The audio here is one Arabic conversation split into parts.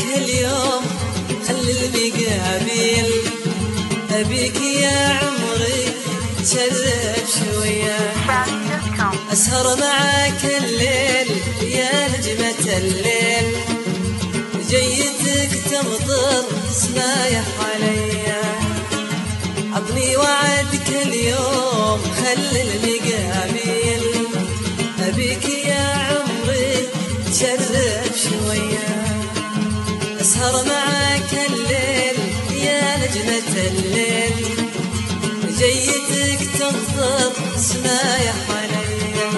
اليوم خلي المقابل، أبيك يا عمري تشرف شوية، أسهر معاك الليل يا نجمة الليل، جيتك تمطر سمايح عليا، عطني وعدك اليوم خلي المقابل، أبيك يا عمري تشرف شوية، أسهر معاك الليل يا نجمة الليل، جيتك تمطر سمايح عليا.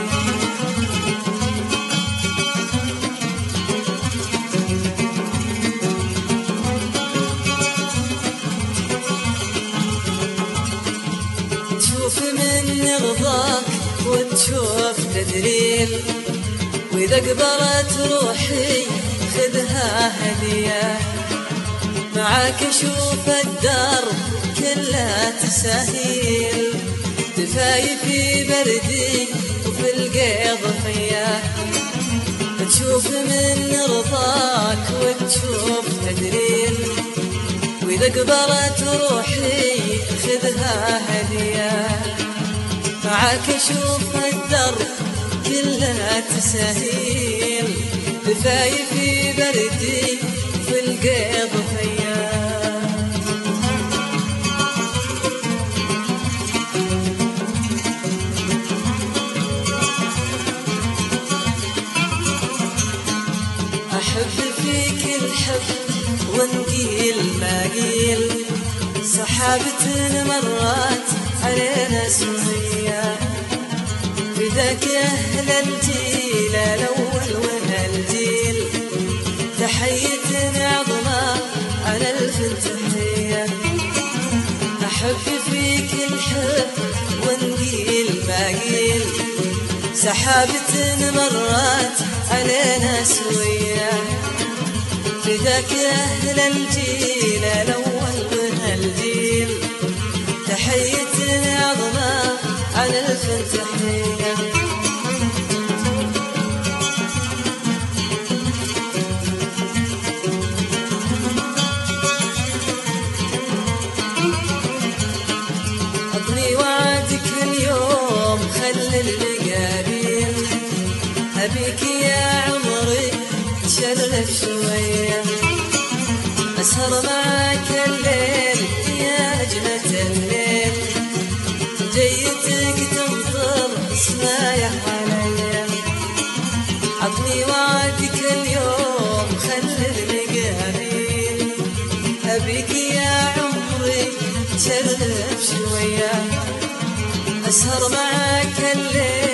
تشوف من رضاك وتشوف تدليل، وإذا قبلت روحي خذها هدية، معاك اشوف الدار كلها تساهيل، دفايفي بردي وفي القيض فيا، تشوف من رضاك وتشوف تدليل، وإذا قبلت روحي خذها هدية، معاك اشوف الدار كلها تساهيل، دفايفي بردي في القيض فيا. أحب فيك الحب ونقيل ما قيل، سحابة مرات علينا سمية، فداك أهل الجيل الأول وهالجيل، تحية عظمى على الفنتحية. أحب فيك الحب ونقيل ما قيل، سحابة مرات علينا سوية، فداك أهل الجيل الأول وهالجيل، تحية عظمى على الفنتحية. عطني وعدك اليوم خلي المقابل، أبيك يا عمري تشرف شوية، أسهر معاك الليل يا نجمة الليل، جيتك تمطر سمايح عليا، عطني وعدك اليوم خلي المقابل، أبيك يا عمري تشرف شوية، أسهر معاك الليل